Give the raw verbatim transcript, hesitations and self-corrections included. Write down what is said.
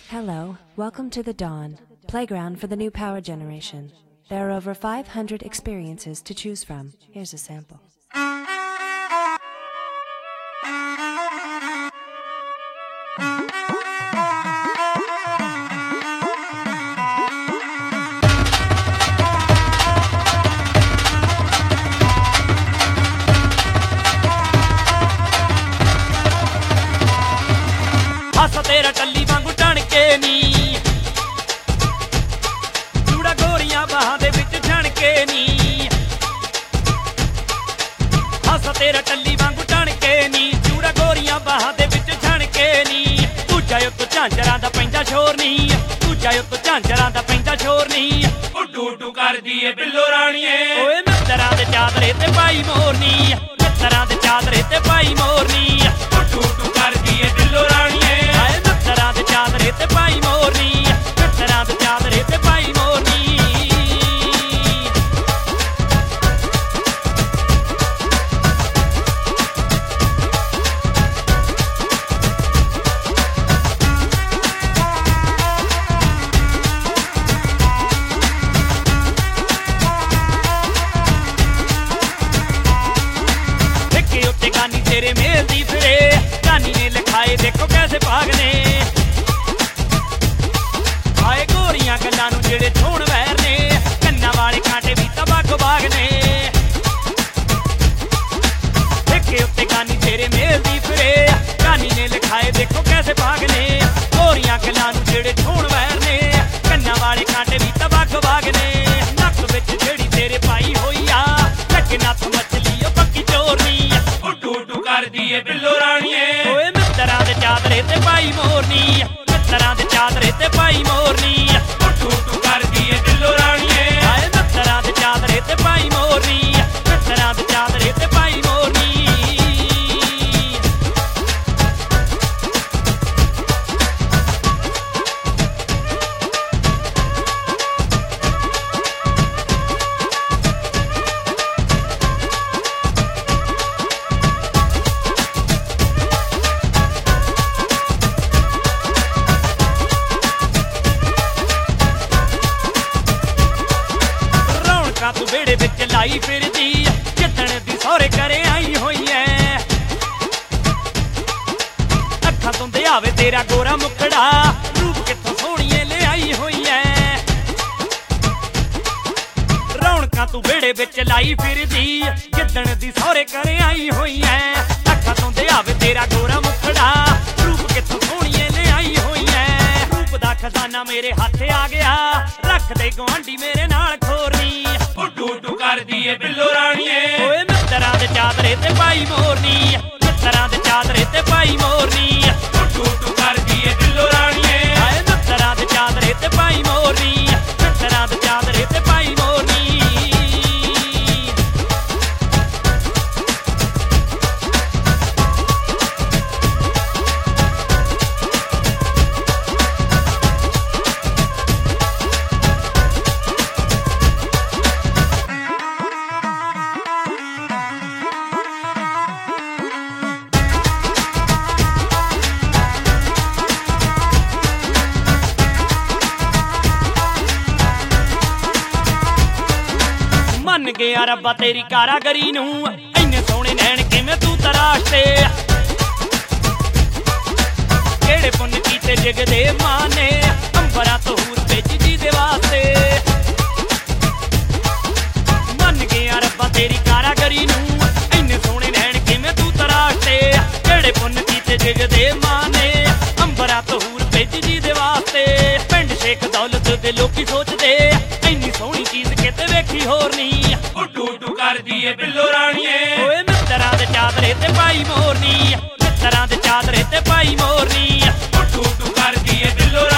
Hello, welcome to the Dawn, playground for the new power generation. There are over five hundred experiences to choose from. Here's a sample. हासा तेरा टल्ली वांगू टण के नी जूड़ा गोरियां बाहां दे विच छण के नी हासा तेरा टल्ली वांगू टण के नी जूड़ा गोरियां बाहां दे विच छण के नी तू जायो तू झांजरां दा पैंदा शोर नी तू जायो तू झांजरां दा पैंदा शोर नी उड्डू उड्डू करदी ए बिल्लो राणीए ओए मित्तरां दे चादरे ते पाई मोरनी मित्तरां दे चादरे ते पाई मोरनी उड्डू उड्डू करदी ए बिल्लो राणीए मित्तरां दे चादरे ते पाई मोरनी मित्तरां दे चादरे ते पाई मोरनी लिखे उत्ते गानी तेरे मेल दी फिरे गानी ने लिखाए देखो कैसे भागने आए गोरियां गल्लां नूं जेड़े छोण वैर ने कन्ना वाले कांटे भी तबाक बाग ने लिखे उत्ते गानी तेरे मेल दी फिरे गानी ने लिखाए देखो कैसे भागने गोरियां गल्लां नूं जेड़े छोण वैर ने कन्ना वाले कांटे भी तबाक बाग ने नक विच जेड़ी तेरे पाई होई आ लगे नत्थ मछली ओ पक्की चोरनी उड्डू उड्डू करदी ए बिल्लो राणीए ओए मित्तरां दे चादरे ते पाई मोरनी मित्तरां दे चादरे ते पाई मोरनी उड्डू उड्डू करदी ए बिल्लो राणीए आए मित्तरां दे चादरे ते पाई मोरनी मित्तरां दे चादरे ते पाई मोरनी तू बेड़े विच लाई फिरदी जिद्दण दी सौरे करे आई होई ऐ अखां तो आवे तेरा गोरा मुखड़ा रूप कित्थों सोहणीए ले आई होई ऐ रौणकां तू बेड़े विच लाई फिरदी जिद्दण दी सौरे करे आई होई ऐ अखां तो आवे तेरा गोरा मुखड़ा रूप कित्थों सोहणीए ले आई होई ऐ रूप दा खजाना मेरे हत्थ आ गया रख दे गुआंढी मेरे नाल खोरनी उड्डू उड्डू करदी ए बिल्लो राणीए ओए मित्तरां दे चादरे ते पाई मोरनी मित्तरां दे चादरे ते पाई मोरनी उड्डू उड्डू करदी ए बिल्लो राणीए आए मित्तरां दे चादरे ते पाई मोरनी मित्तरां दे चादरे ते पाई मोरनी मन गया रब्बा तेरी कारागरी नूं इन्ने सोहणे नैण किवें तू तराशते किहड़े पुन्न कीते जग दे मां ने अंबरां तो हूर भेजी जी दे वास्ते मन गया रब्बा तेरी कारागरी नूं इन्ने सोहणे नैण किवें तू तराशते किहड़े पुन्न कीते जग दे मां ने अंबरां तो हूर भेजी जी दे वास्ते पिंड शेख दौलत दे लोकी सोचदे इन्नी सोहणी चीज किते वेखी होर नहीं उड्डू उड्डू करदी ए बिल्लो राणीए ओए मित्तरां दे चादरे ते पाई मोरनी मित्तरां दे चादरे ते पाई मोरनी उड्डू उड्डू करदी ए बिल्लो